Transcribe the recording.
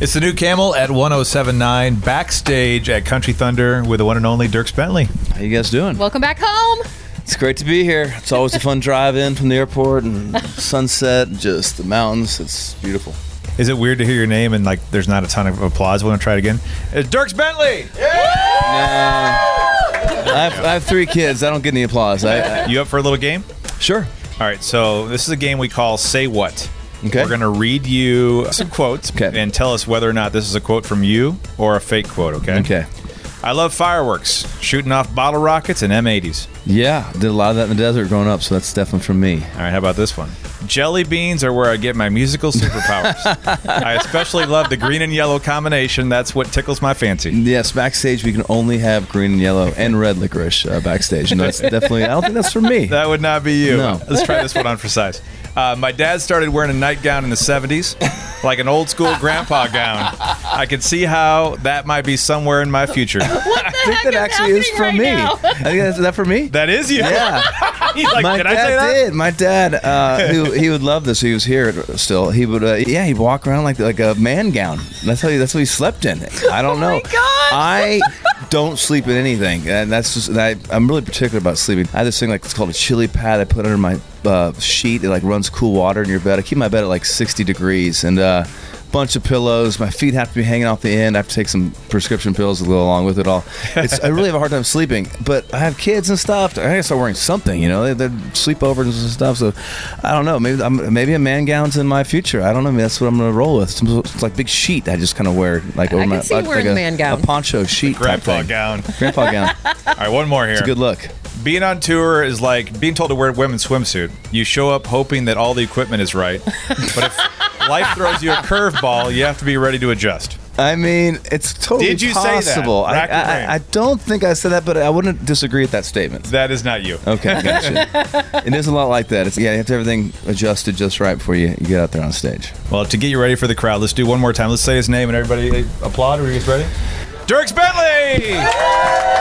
It's the new Camel at 107.9, backstage at Country Thunder with the one and only Dierks Bentley. How you guys doing? Welcome back home. It's great to be here. It's always a fun drive in from the airport and sunset, just the mountains. It's beautiful. Is it weird to hear your name and like there's not a ton of applause? Want to try it again? It's Dierks Bentley! Yeah! I have 3 kids. I don't get any applause. You up for a little game? Sure. All right, so this is a game we call Say What. Okay. We're going to read you some quotes and tell us whether or not this is a quote from you or a fake quote, okay? Okay. I love fireworks, shooting off bottle rockets and M80s. Yeah, did a lot of that in the desert growing up, so that's definitely from me. All right, how about this one? Jelly beans are where I get my musical superpowers. I especially love the green and yellow combination. That's what tickles my fancy. Yes, backstage we can only have green and yellow and red licorice backstage. And that's definitely, I don't think that's for me. That would not be you. No. Let's try this one on for size. My dad started wearing a nightgown in the 70s, like an old school grandpa gown. I can see how that might be somewhere in my future. What the I think heck that actually is for right me. now? I think is that for me? That is you. Yeah. He's like, My did I say dad that? did. My dad, he would love this. He was here still. He would, he'd walk around like a man gown. That's what he slept in. I don't know. Oh my gosh. I don't sleep in anything, and that's just. I'm really particular about sleeping. I have this thing like it's called a chili pad. I put under my sheet. It like runs cool water in your bed. I keep my bed at like 60 degrees, and bunch of pillows. My feet have to be hanging off the end. I have to take some prescription pills to go along with it all. I really have a hard time sleeping, but I have kids and stuff. I gotta start wearing something, you know. They're sleepovers and stuff. So I don't know. Maybe a man gown's in my future. I don't know. Maybe that's what I'm gonna roll with. It's like big sheet. I just kind of wear like over I my can see you wearing like a man gown. a poncho sheet. Grandpa type thing. gown. Grandpa gown. All right, one more here. It's a good look. Being on tour is like being told to wear a women's swimsuit. You show up hoping that all the equipment is right, but if life throws you a curveball, you have to be ready to adjust. I mean, it's totally Did you possible. say that? Rack your brain. I don't think I said that, but I wouldn't disagree with that statement. That is not you. Okay, gotcha. It is a lot like that. You have to have everything adjusted just right before you get out there on stage. Well, to get you ready for the crowd, let's do one more time. Let's say his name and everybody applaud. Are you guys ready? Dierks Bentley!